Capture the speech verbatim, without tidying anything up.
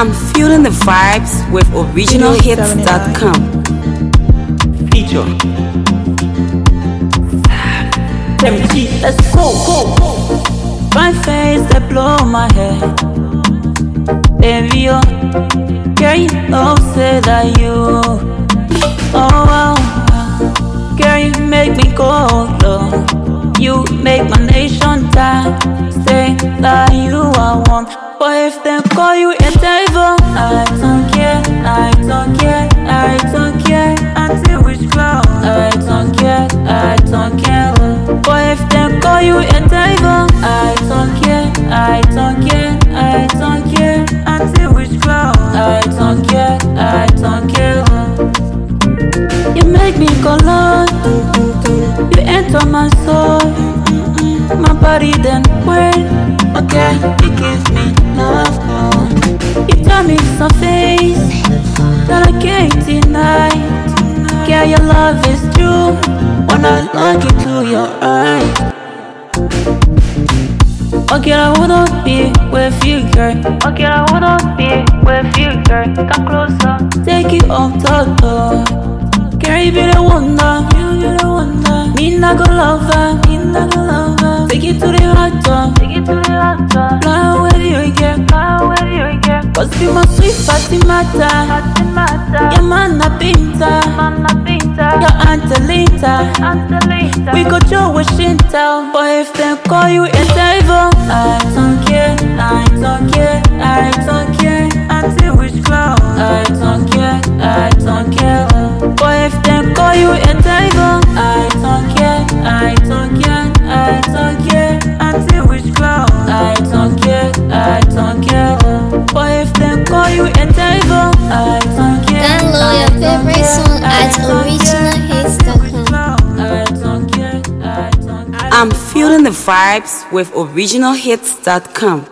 I'm feeling the vibes with original hits dot com. Feature Temchi, let's go, go, go. My face that blow my head. Baby, oh, girl, you know, say that you. Oh, wow, wow. Girl, you make me go low. You make my nation die. Say that you are one. But if they call you a devil, I don't care, I don't care, I don't care. Until which cloud, I don't care, I don't care. But if they call you a devil, I don't care, I don't care, I don't care. Until which cloud, I don't care, I don't care. You make me go low, you enter my soul, my body then when. Okay, you give me love, oh. You tell me some face that I can't deny. Girl, your love is true when I look into your eyes. Okay, I wanna be with you, girl. Okay, I wanna be with you, girl. Come closer, take you off the door. Girl, you be the wonder, you be the wonder. Me not go love her, me not go love her. Take it to the hot tub, take it to the hot tub. Fly with you again, fly with you again. Cause be my sweet Fatimata, Fatimata. Your man a pinta, man a pinta. Your Angelita, Angelita. We go to Washington, but if they call you a devil, I don't care, I don't care, I don't care. Until which cloud, I don't care, I don't care. But if they call you a devil, I don't care, I don't care, I don't care. Until which cloud, I don't care, I don't care. But if they call you a devil, I don't care. Download your favorite song at original hits dot com. I'm feeling the vibes with original hits dot com.